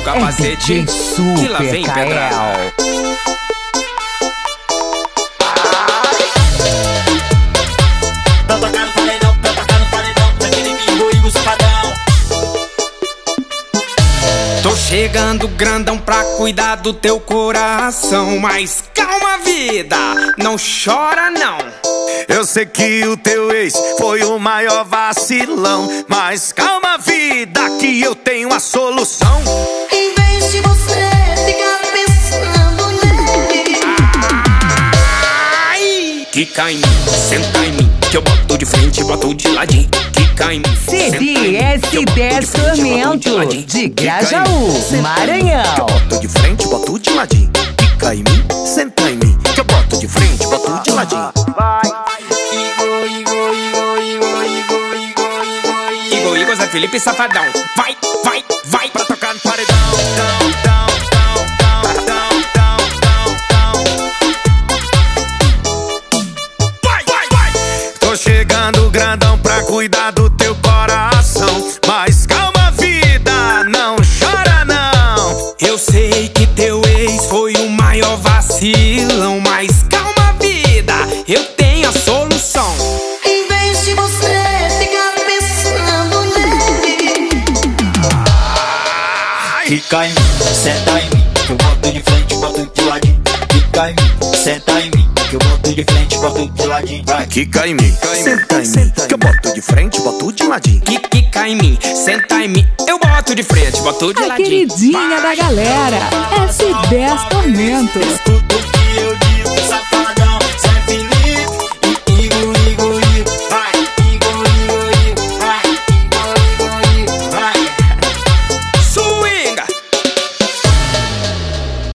capacete, que lá vem pedrada. Pra tocar no paredão, daquele bingo e o safadão. Tô chegando grandão pra cuidar do teu coração. Mas calma, vida, não chora não. Eu sei que o teu ex foi o maior vacilão, mas calma, vida, que eu tenho a solução. Em vez de você ficar pensando nele, Ai, quica em mim, senta em mim, que eu boto de frente e boto de ladinho. Quica em mim, senta em mim, que eu boto de CDS frente e boto de Tormento, ladinho. de Quica em mim, Grajaú, senta em mim, Maranhão. que eu boto de frente, boto de ladinho. Quica em mim, senta em mim, que eu boto de frente, boto de ladinho. Igor, Zé Felipe Safadão. Vai, vai, vai pra tocar no paredão. Vai, vai, vai. Tô chegando grandão pra cuidar do teu coração, mas calma, vida, não chora não. Eu sei que teu ex foi o maior vacilão, mas calma, vida, eu tenho a solução. em vez de você ficar pensando nele, Quica em mim, senta em mim, que eu boto de frente, boto de ladinho. Quica em mim, senta em mim, que eu boto de frente, boto de ladinho. Vai. Quica em mim, senta em mim, que eu boto de frente, boto de ladinho. Quica em mim, senta em mim, eu boto de frente, boto de A ladinho. queridinha da galera, S10 Tormento. Tudo que eu digo, safadão.